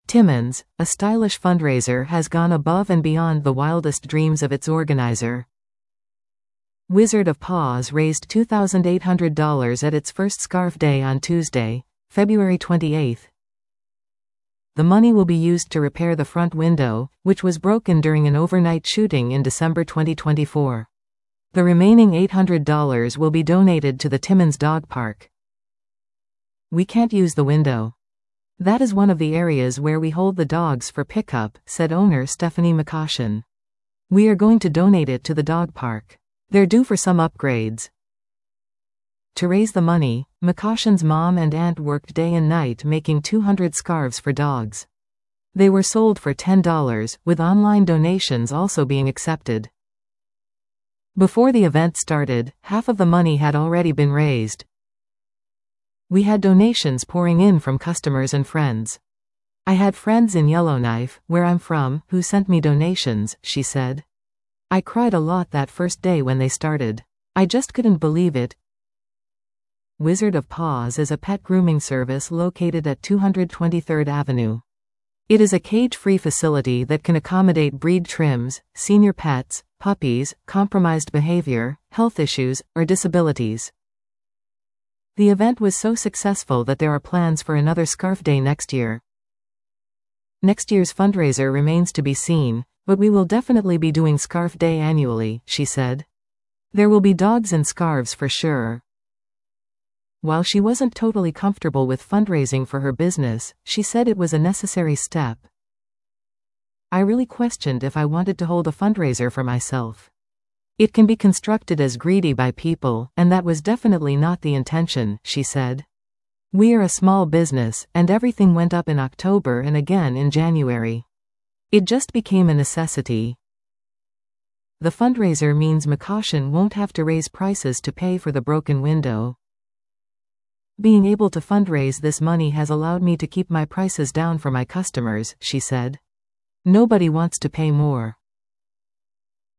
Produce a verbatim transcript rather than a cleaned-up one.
Timmins, a stylish fundraiser, has gone above and beyond the wildest dreams of its organizer. Wizard of Paws raised two thousand eight hundred dollars at its first Scarf Day on Tuesday, February twenty-eighth. The money will be used to repair the front window, which was broken during an overnight shooting in December twenty twenty-four. The remaining eight hundred dollars will be donated to the Timmins Dog Park. We can't use the window. That is one of the areas where we hold the dogs for pickup, said owner Stephanie McCaution. We are going to donate it to the dog park. They're due for some upgrades. To raise the money, McCaution's mom and aunt worked day and night making two hundred scarves for dogs. They were sold for ten dollars, with online donations also being accepted. Before the event started, half of the money had already been raised. We had donations pouring in from customers and friends. I had friends in Yellowknife, where I'm from, who sent me donations, she said. I cried a lot that first day when they started. I just couldn't believe it. Wizard of Paws is a pet grooming service located at two hundred twenty-third Avenue. It is a cage-free facility that can accommodate breed trims, senior pets, puppies, compromised behavior, health issues, or disabilities. The event was so successful that there are plans for another Scarf Day next year. Next year's fundraiser remains to be seen, but we will definitely be doing Scarf Day annually, she said. There will be dogs and scarves for sure. While she wasn't totally comfortable with fundraising for her business, she said it was a necessary step. I really questioned if I wanted to hold a fundraiser for myself. It can be constructed as greedy by people, and that was definitely not the intention, she said. We are a small business, and everything went up in October and again in January. It just became a necessity. The fundraiser means McCaution won't have to raise prices to pay for the broken window. Being able to fundraise this money has allowed me to keep my prices down for my customers, she said. Nobody wants to pay more.